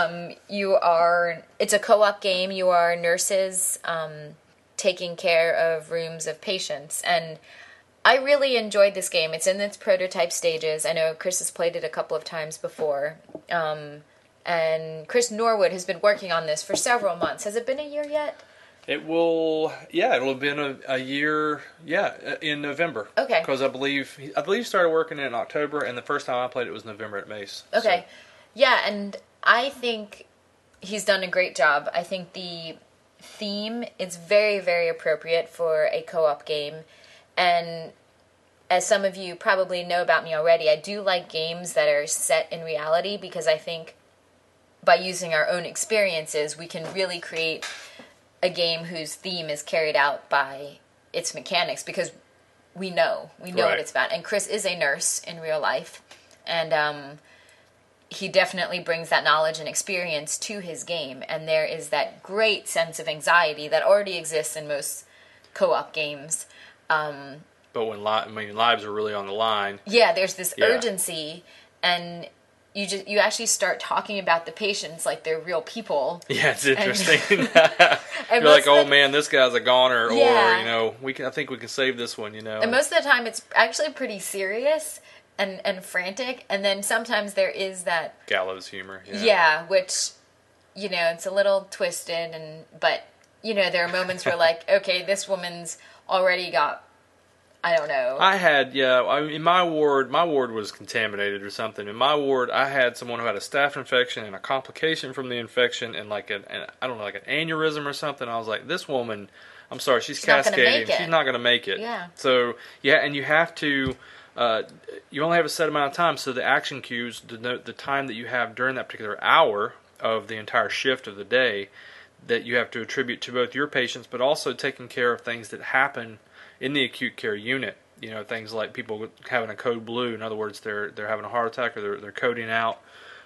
It's a co-op game. You are nurses taking care of rooms of patients, and I really enjoyed this game. It's in its prototype stages. I know Chris has played it a couple of times before, and Chris Norwood has been working on this for several months. Has it been a year yet? It'll have been a year, in November. Okay. Because I believe he started working in October, and the first time I played it was November at Mace. Okay. So. Yeah, and I think he's done a great job. I think the theme is very, very appropriate for a co-op game. And as some of you probably know about me already, I do like games that are set in reality because I think by using our own experiences, we can really create a game whose theme is carried out by its mechanics, because we know Right. what it's about. And Chris is a nurse in real life, and he definitely brings that knowledge and experience to his game, and there is that great sense of anxiety that already exists in most co-op games. But when lives are really on the line. Yeah, there's this Yeah. urgency, and you actually start talking about the patients like they're real people. Yeah, it's interesting. And You're like, most of oh the- man, this guy's a goner, Yeah. or I think we can save this one. And most of the time, it's actually pretty serious and frantic, and then sometimes there is that gallows humor. yeah, which it's a little twisted, but there are moments where like, okay, this woman's already got, I don't know. I had, in my ward was contaminated or something. In my ward, I had someone who had a staph infection and a complication from the infection and like an aneurysm or something. I was like, this woman, I'm sorry, she's not gonna cascading. make it. She's not going to make it. Yeah. So, and you have to, you only have a set amount of time, so the action cues denote the time that you have during that particular hour of the entire shift of the day that you have to attribute to both your patients, but also taking care of things that happen in the acute care unit. Things like people having a code blue. In other words, they're having a heart attack, or they're coding out.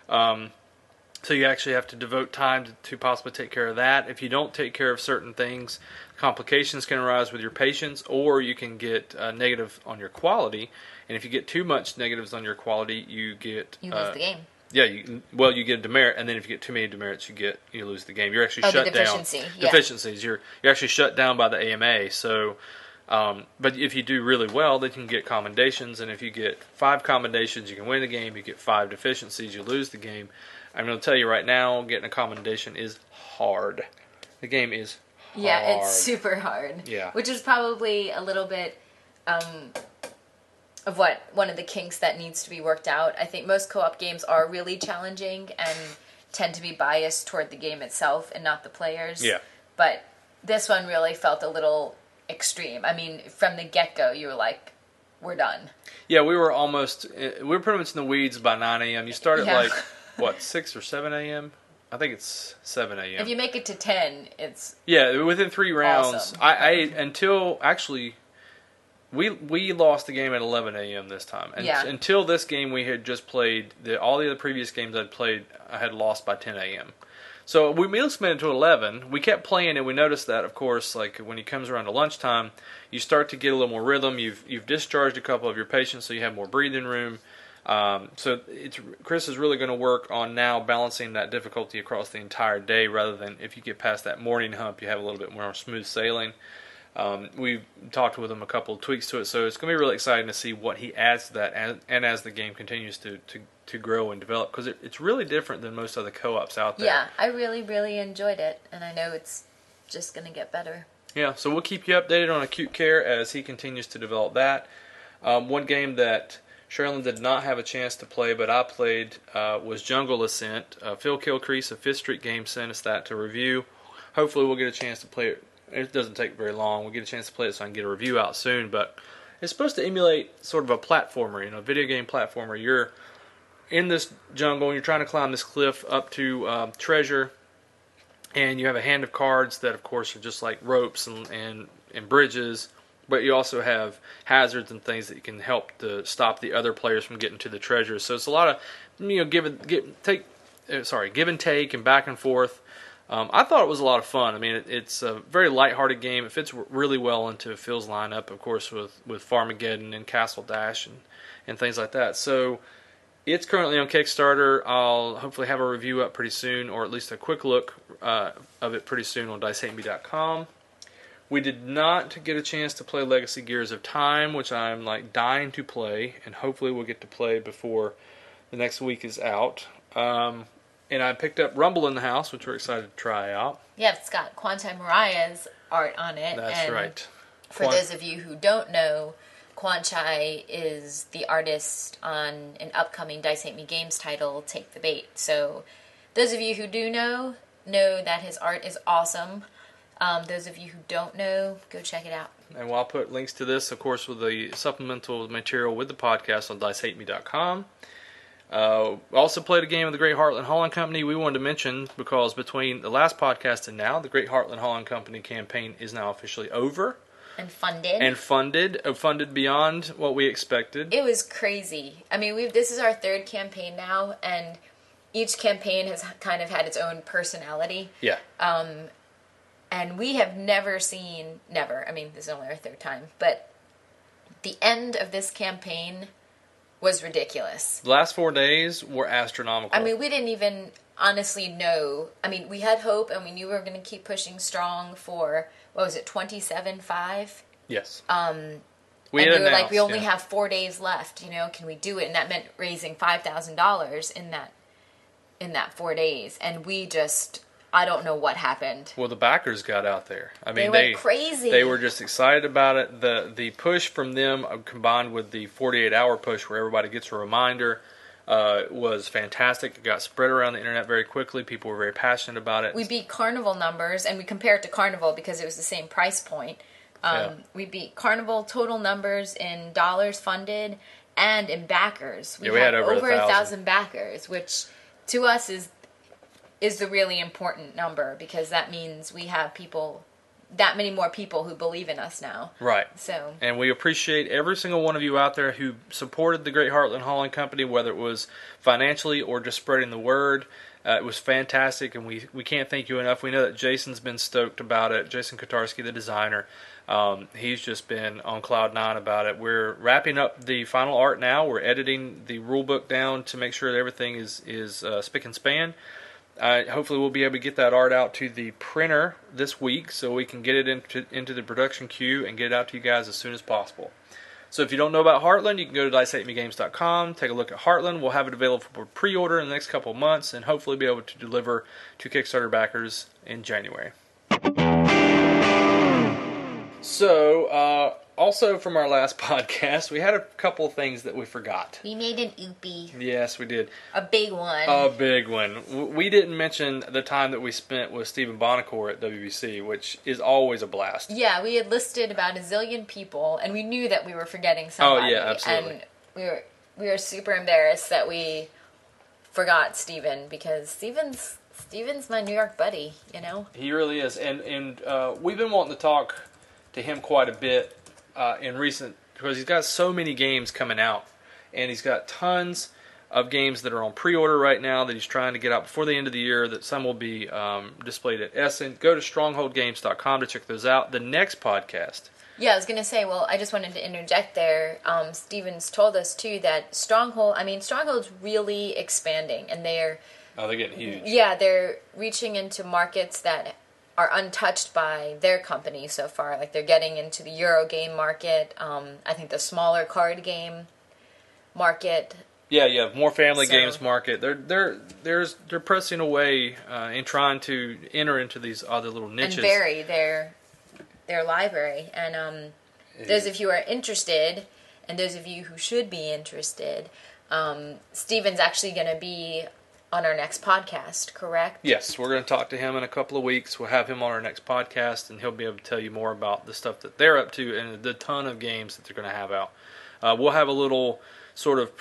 So you actually have to devote time to possibly take care of that. If you don't take care of certain things, complications can arise with your patients, or you can get negative on your quality. And if you get too much negatives on your quality, you You lose the game. Yeah, you get a demerit, and then if you get too many demerits, you lose the game. You're actually shut the deficiency, down. yeah. Deficiencies. You're actually shut down by the AMA. So, but if you do really well, then you can get commendations, and if you get 5 commendations, you can win the game. You get 5 deficiencies, you lose the game. I'm going to tell you right now, getting a commendation is hard. The game is hard. Yeah, it's super hard. Yeah. Which is probably a little bit of one of the kinks that needs to be worked out. I think most co-op games are really challenging and tend to be biased toward the game itself and not the players. Yeah. But this one really felt a little extreme. I mean, from the get-go, you were like, we're done. Yeah, we were pretty much in the weeds by 9 a.m. You start at Yeah. 6 or 7 a.m.? I think it's 7 a.m. If you make it to 10, it's Yeah, within 3 rounds. Awesome. We lost the game at 11 a.m. this time. And Yeah. until this game, we had just played all the other previous games I'd played. I had lost by 10 a.m. So we immediately spent it to 11. We kept playing, and we noticed that, of course, like when it comes around to lunchtime, you start to get a little more rhythm. You've discharged a couple of your patients, so you have more breathing room. So Chris is really going to work on now balancing that difficulty across the entire day, rather than if you get past that morning hump, you have a little bit more smooth sailing. We've talked with him a couple of tweaks to it, so it's going to be really exciting to see what he adds to that, and as the game continues to grow and develop, because it's really different than most other co-ops out there. Yeah, I really, really enjoyed it, and I know it's just going to get better. Yeah, so we'll keep you updated on acute care as he continues to develop that. One game that Sherilyn did not have a chance to play, but I played, was Jungle Ascent. Phil Kilcrease of Fifth Street Games sent us that to review. Hopefully we'll get a chance to play it. It doesn't take very long. We'll get a chance to play it so I can get a review out soon. But it's supposed to emulate sort of a platformer, video game platformer. You're in this jungle and you're trying to climb this cliff up to treasure. And you have a hand of cards that, of course, are just like ropes and bridges. But you also have hazards and things that can help to stop the other players from getting to the treasure. So it's a lot of give and take and back and forth. I thought it was a lot of fun. I mean, it's a very lighthearted game. It fits really well into Phil's lineup, of course, with Farmageddon and Castle Dash and things like that. So it's currently on Kickstarter. I'll hopefully have a review up pretty soon, or at least a quick look of it pretty soon on DiceHateMe.com. We did not get a chance to play Legacy Gears of Time, which I'm dying to play, and hopefully we'll get to play before the next week is out. And I picked up Rumble in the House, which we're excited to try out. Yeah, it's got Quantai Mariah's art on it. That's right. For those of you who don't know, Quantai is the artist on an upcoming Dice Hate Me Games title, Take the Bait. So those of you who do know that his art is awesome. Those of you who don't know, go check it out. And I'll put links to this, of course, with the supplemental material with the podcast on DiceHateMe.com. Also played a game of the Great Heartland Hauling Company. We wanted to mention, because between the last podcast and now, the Great Heartland Hauling Company campaign is now officially over. And funded. And funded beyond what we expected. It was crazy. I mean, this is our third campaign now, and each campaign has kind of had its own personality. Yeah. And we have never, I mean, this is only our third time, but the end of this campaign was ridiculous. The last 4 days were astronomical. I mean, we didn't even honestly know. I mean, we had hope, and we knew we were going to keep pushing strong for, what was it, 27.5? Yes. We were like, we only have 4 days left, can we do it? And that meant raising $5,000 in that 4 days. And we just, I don't know what happened. Well, the backers got out there. I mean, they went crazy. They were just excited about it. The push from them, combined with the 48-hour push where everybody gets a reminder, was fantastic. It got spread around the internet very quickly. People were very passionate about it. We beat Carnival numbers, and we compared it to Carnival because it was the same price point. We beat Carnival total numbers in dollars funded and in backers. We had over 1,000 backers, which to us is the really important number, because that means we have that many more people who believe in us now. Right. So, and we appreciate every single one of you out there who supported the Great Heartland Hauling Company, whether it was financially or just spreading the word. It was fantastic, and we can't thank you enough. We know that Jason's been stoked about it. Jason Kotarski, the designer, he's just been on cloud nine about it. We're wrapping up the final art now. We're editing the rule book down to make sure that everything is spick and span. Hopefully we'll be able to get that art out to the printer this week so we can get it into the production queue and get it out to you guys as soon as possible. So if you don't know about Heartland, you can go to DiceHateMeGames.com, take a look at Heartland. We'll have it available for pre-order in the next couple of months and hopefully be able to deliver to Kickstarter backers in January. So, also from our last podcast, we had a couple of things that we forgot. We made an oopie. Yes, we did. A big one. A big one. We didn't mention the time that we spent with Stephen Bonacore at WBC, which is always a blast. Yeah, we had listed about a zillion people, and we knew that we were forgetting somebody. Oh, yeah, absolutely. And we were super embarrassed that we forgot Stephen, because Stephen's my New York buddy, He really is. And we've been wanting to talk to him quite a bit in recent, because he's got so many games coming out, and he's got tons of games that are on pre-order right now that he's trying to get out before the end of the year, that some will be displayed at Essen. Go to strongholdgames.com to check those out. The next podcast. Yeah, I was going to say, well, I just wanted to interject there. Steven's told us, too, that Stronghold's really expanding, and they're getting huge. Yeah, they're reaching into markets that are untouched by their company so far. Like, they're getting into the Euro game market, I think the smaller card game market. Yeah, more family games market. They're pressing away and trying to enter into these other little niches. And vary their library. And those of you who are interested, and those of you who should be interested, Steven's actually going to be on our next podcast, correct? Yes, we're going to talk to him in a couple of weeks. We'll have him on our next podcast, and he'll be able to tell you more about the stuff that they're up to and the ton of games that they're going to have out. We'll have a little sort of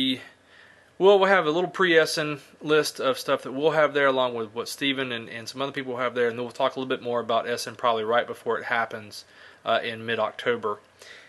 we'll have a little pre-Essen list of stuff that we'll have there, along with what Steven and some other people will have there, and then we'll talk a little bit more about Essen probably right before it happens in mid-October.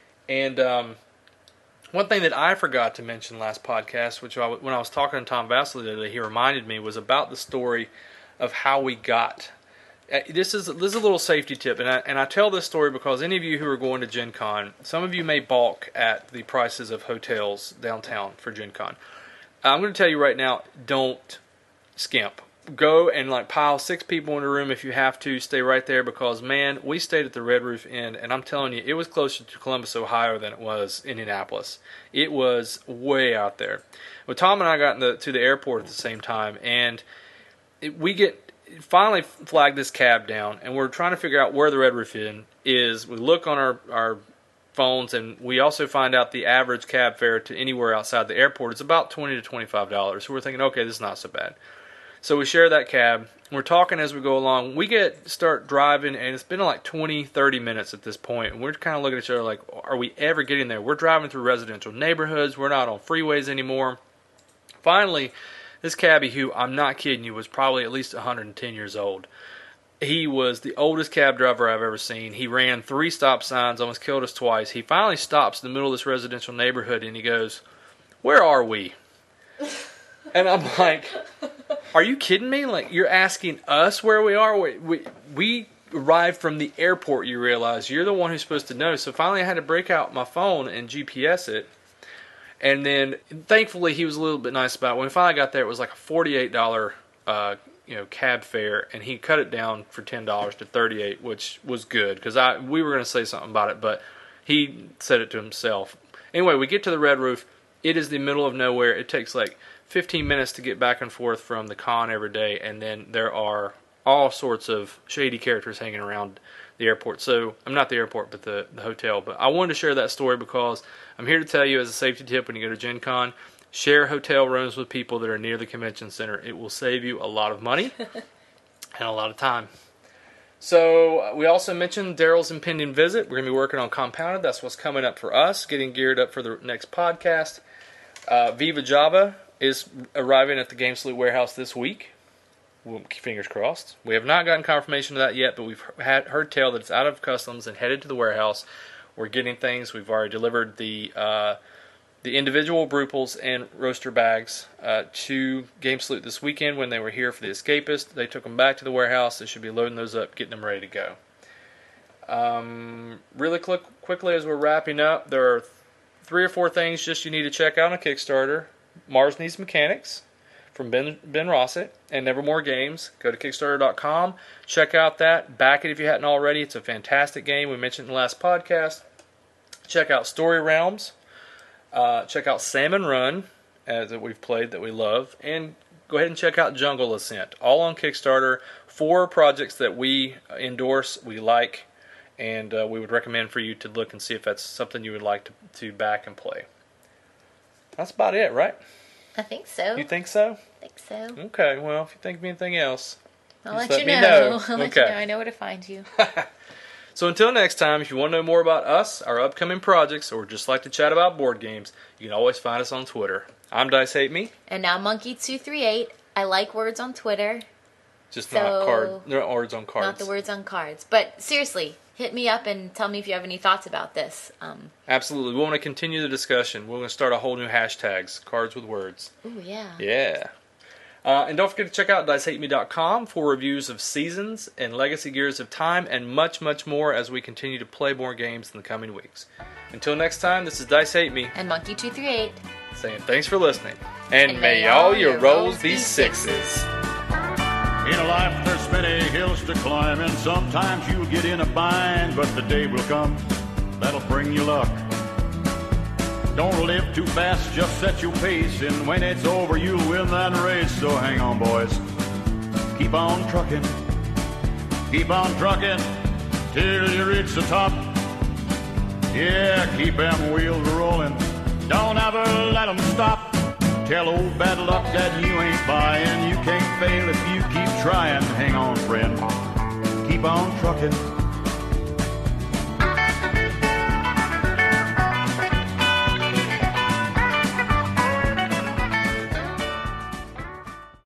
And one thing that I forgot to mention last podcast, which when I was talking to Tom Vasily today, he reminded me, was about the story of how we got. This is a little safety tip, and I tell this story because any of you who are going to Gen Con, some of you may balk at the prices of hotels downtown for Gen Con. I'm going to tell you right now, don't skimp. Go and pile 6 people in a room if you have to. Stay right there, because, man, we stayed at the Red Roof Inn, and I'm telling you, it was closer to Columbus, Ohio than it was Indianapolis. It was way out there. Well, Tom and I got to the airport at the same time, and we finally flagged this cab down, and we're trying to figure out where the Red Roof Inn is. We look on our phones, and we also find out the average cab fare to anywhere outside the airport is about $20 to $25. So we're thinking, okay, this is not so bad. So we share that cab. We're talking as we go along. We start driving, and it's been 20, 30 minutes at this point. And we're kind of looking at each other like, are we ever getting there? We're driving through residential neighborhoods. We're not on freeways anymore. finally, this cabbie, who I'm not kidding you, was probably at least 110 years old. He was the oldest cab driver I've ever seen. He ran 3 stop signs, almost killed us twice. He finally stops in the middle of this residential neighborhood and he goes, "Where are we?" And I'm like, "Are you kidding me? Like, you're asking us where we are? We arrived from the airport, you realize. You're the one who's supposed to know." So finally I had to break out my phone and GPS it. And then, thankfully, he was a little bit nice about it. When we finally got there, it was like a $48 cab fare, and he cut it down for $10 to $38, which was good, because we were going to say something about it, but he said it to himself. Anyway, we get to the Red Roof. It is the middle of nowhere. It takes like 15 minutes to get back and forth from the con every day, and then there are all sorts of shady characters hanging around the airport. So, I'm not the airport, but the hotel. But I wanted to share that story because I'm here to tell you, as a safety tip, when you go to Gen Con, share hotel rooms with people that are near the convention center. It will save you a lot of money and a lot of time. So we also mentioned Daryl's impending visit. We're going to be working on Compounded. That's what's coming up for us, getting geared up for the next podcast. Viva Java is arriving at the Game Salute warehouse this week. Fingers crossed. We have not gotten confirmation of that yet, but we've heard tell that it's out of customs and headed to the warehouse. We're getting things. We've already delivered the individual Bruples and roaster bags to Game Salute this weekend when they were here for the Escapist. They took them back to the warehouse. They should be loading those up, getting them ready to go. Really quickly as we're wrapping up, there are 3 or 4 things just you need to check out on Kickstarter. Mars Needs Mechanics from Ben Rossett and Nevermore Games. Go to Kickstarter.com. Check out that. Back it if you hadn't already. It's a fantastic game. We mentioned in the last podcast. Check out Story Realms. Check out Salmon Run that we've played that we love. And go ahead and check out Jungle Ascent. All on Kickstarter. 4 projects that we endorse, we like, and we would recommend for you to look and see if that's something you would like to back and play. That's about it, right? I think so. You think so? I think so. Okay, well, if you think of anything else, I'll just let you me know. I'll let Okay. you know. I know where to find you. So until next time, if you want to know more about us, our upcoming projects, or just like to chat about board games, you can always find us on Twitter. I'm Dice Hate Me. And now Monkey238. I like words on Twitter. Just So- not words on cards. Not the words on cards. But seriously, hit me up and tell me if you have any thoughts about this. Absolutely. We want to continue the discussion. We're going to start a whole new hashtags, cards with words. Ooh, yeah. Yeah. And don't forget to check out DiceHateMe.com for reviews of Seasons and Legacy Gears of Time and much, much more as we continue to play more games in the coming weeks. Until next time, this is Dice Hate Me And Monkey238. saying thanks for listening. And, And may all your rolls be sixes. In a life there's many hills to climb, and sometimes you'll get in a bind, but the day will come that'll bring you luck. Don't live too fast, just set your pace, and when it's over you'll win that race. So hang on, boys, keep on trucking till you reach the top. Yeah, keep them wheels rolling, don't ever let them stop. Tell old bad luck that you ain't buying, you can't fail if you keep trying. Hang on, friend, keep on trucking